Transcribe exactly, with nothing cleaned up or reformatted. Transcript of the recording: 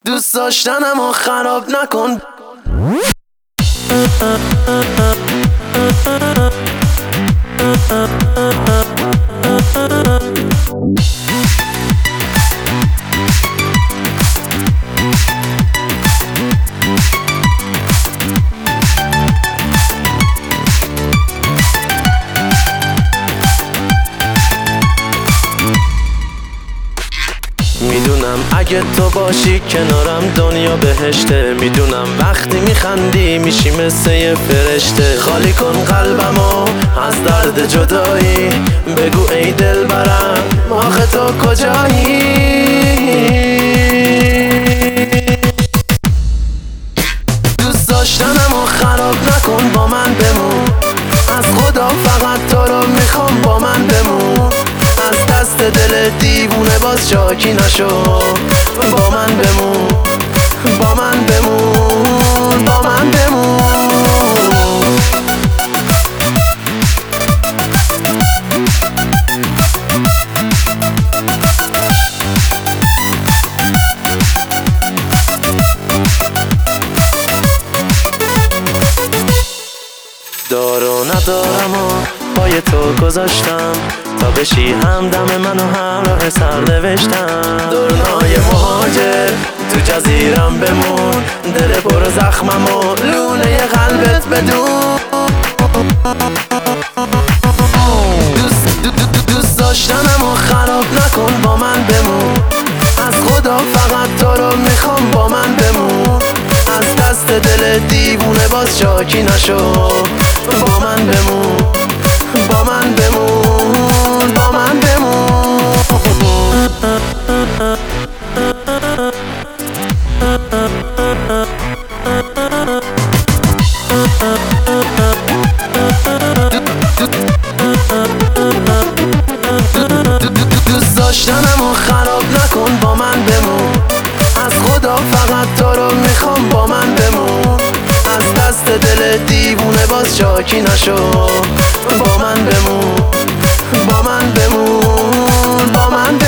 دوست داشتنمو خراب نکن. میدونم اگه تو باشی کنارم دنیا بهشته. میدونم وقتی میخندی میشی مثل یه فرشته. خالی کن قلبمو از درد جدایی، بگو ای دل برم آخه تو کجایی. دوست داشتنمو خراب نکن، با من بمون. از خدا فقط تو رو میخوام، با من بمون. از دست دل دیوونه باز شاکی نشو، با من بمون، با من بمون، با من بمون. دارو ندارم و پای تو گذاشتم تا بشی همدم من و همراه سر نوشتم. دورنای مهاجر تو جزیرم بمون، دل پر زخمم و لونه قلبت بدون. دوست, دوست داشتنمو خراب نکن، با من بمون. از خدا فقط تو رو میخوام، با من بمون. از دست دل دیوونه باز شاکی نشو، با من بمون، با من بمون، با من بمون. دوست داشتنمو خراب نکن، با من بمون. از خدا فقط تو رو میخوام، با من بمون. از دست دل دیوونه باز شاکی نشو، با من بمون، با من بمون، با من بمون.